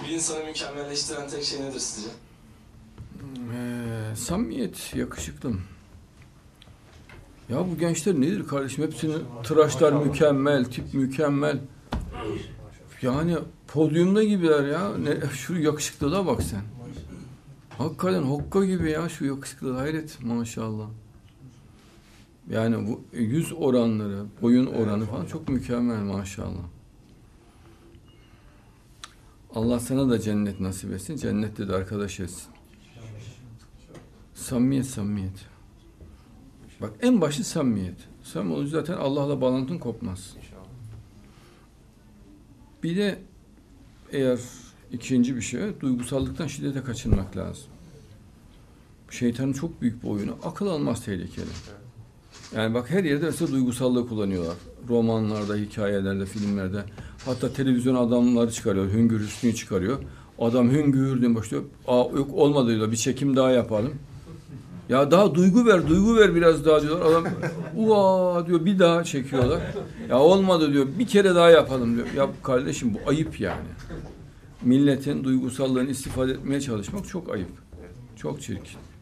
Bir insanı mükemmelleştiren tek şey nedir sizce? Samimiyet, yakışıklım. Ya bu gençler nedir kardeşim? Hepsinin tıraşlar mükemmel, tip mükemmel. Yani podyumda gibiler ya. Şu yakışıklılığa bak sen. Hakikaten hokka gibi ya şu yakışıklılığa. Hayret maşallah. Yani bu yüz oranları, boyun oranı falan çok mükemmel maşallah. Allah sana da cennet nasip etsin. Cennette de arkadaş etsin. Samimiyet, samimiyet. Bak en başı samimiyet. Samimiyet olunca zaten Allah'la bağlantın kopmaz. Bir de eğer ikinci bir şey, duygusallıktan şiddete kaçınmak lazım. Şeytanın çok büyük bir oyunu. Akıl almaz tehlikeli. Yani bak her yerde mesela duygusallığı kullanıyorlar. Romanlarda, hikayelerde, filmlerde. Hatta televizyon adamları çıkarıyor. Hüngür Hüsnü'yü çıkarıyor. Adam hüngür diye başlıyor. Yok olmadı diyor. Bir çekim daha yapalım. Ya daha duygu ver biraz daha diyorlar. Adam uaa diyor bir daha çekiyorlar. Ya olmadı diyor. Bir kere daha yapalım diyor. Ya kardeşim bu ayıp yani. Milletin duygusallığını istifade etmeye çalışmak çok ayıp. Çok çirkin.